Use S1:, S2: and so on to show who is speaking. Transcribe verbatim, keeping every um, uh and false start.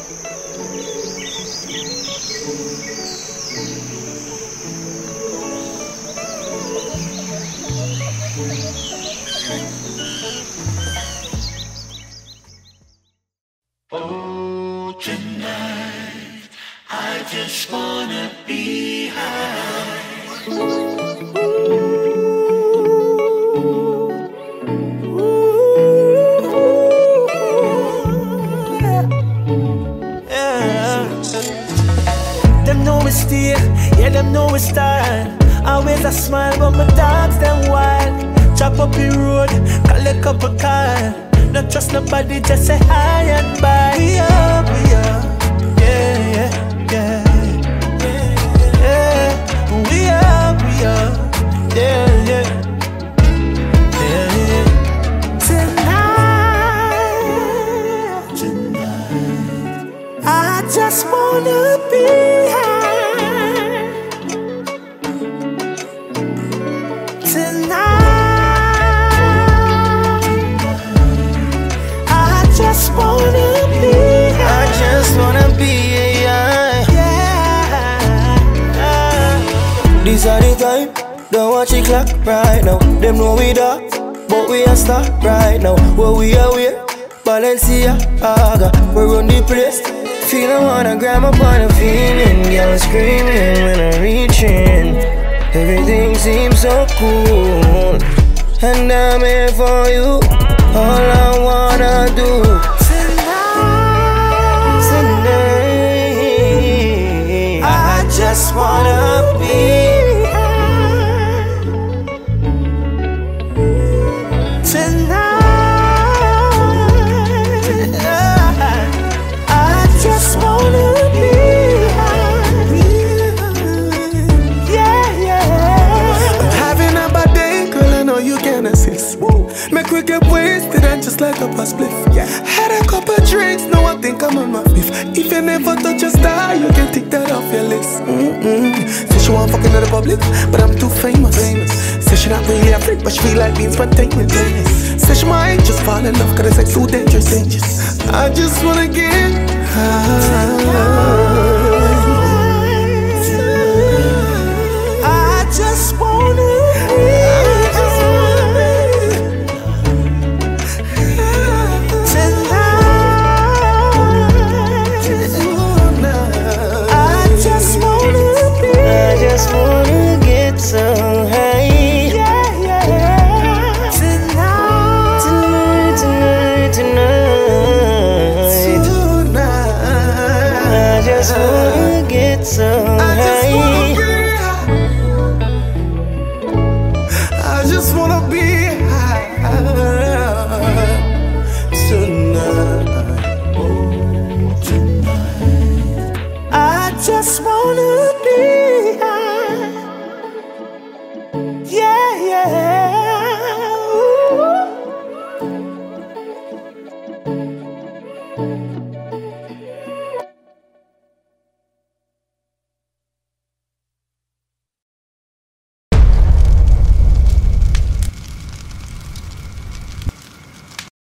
S1: Oh, tonight I just wanna be high.
S2: Them know we steal, yeah, them know we style. Always a smile, but my dogs, them wild. Chop up the road, call a couple car. Not trust nobody, just say hi and bye. We up, we up, yeah, yeah, yeah, yeah. We up, we up, yeah, yeah, yeah, yeah. Tonight, tonight, I just wanna be high. Tonight, I just wanna be high.
S3: I just wanna be high.
S2: Yeah.
S3: These are the time, don't watch the clock right now. Them know we dark, but we are start right now. Where we are, we Balenciaga, we run the place. Feeling wanna grab up on a feeling, girl screaming when I'm reaching. Everything seems so cool, and I'm here for you. All I wanna do
S2: Tonight,
S3: tonight, I just wanna be.
S2: I just wanna be high. Yeah, yeah.
S4: I'm having a bad day, girl, I know you can assist. Make we get wasted and just like up a spliff. Yeah. Had a couple drinks, now I think I'm on my fifth. If you never touch a star, you can take that off your list. Mm-mm. Say she want fucking in the public, but I'm too famous. famous. Say she not really a freak, but she feel like being spontaneous. Say she might just fall in love, cause it's like too dangerous. dangerous. I just wanna get high.
S2: I just wanna be tonight. I just wanna be.
S3: I just wanna get so high.
S2: Yeah, yeah. Tonight,
S3: Tonight, tonight, tonight,
S4: tonight.
S3: I just wanna get so